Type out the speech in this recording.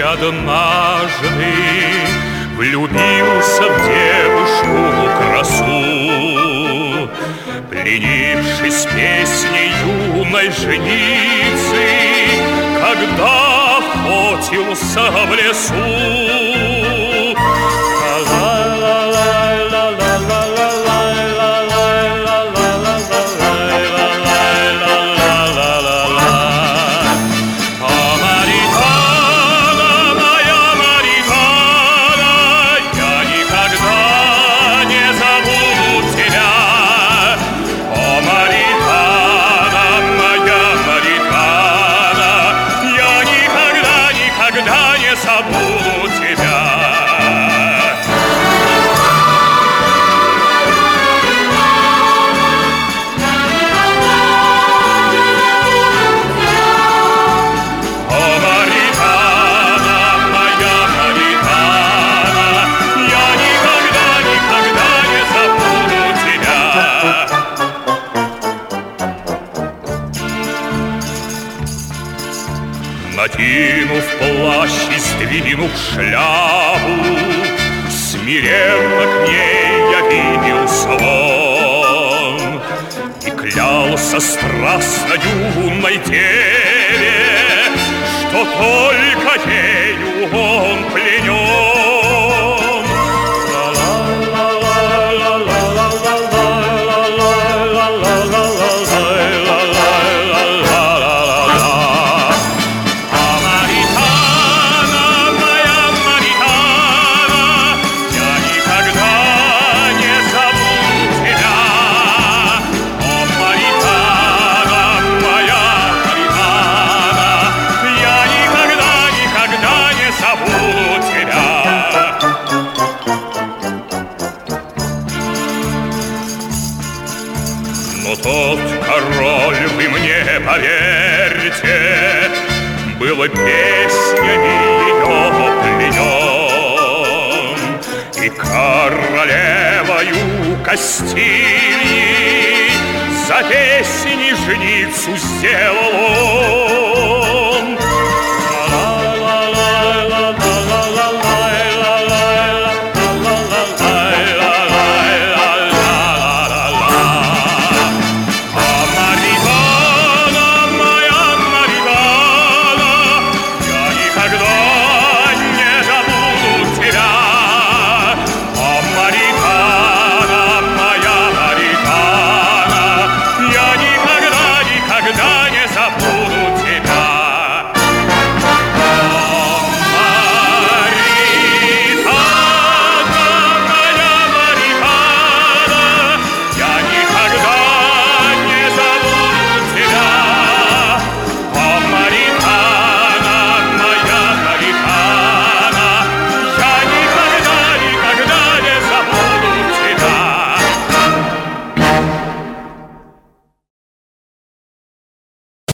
однажды влюбился в девушку красу, пленившись песней юной женицы, когда охотился в лесу. Забуду тебя. О, Маритана, моя Маритана, я никогда, никогда не забуду тебя. Накинув плащ и сдвинув шляпу, смиренно к ней явился он и клялся страстно юной деве, что только ею он пленен. Но тот король, вы мне поверьте, было песнями ее пленен, и королевою Кастилии за песни жницу сделал он.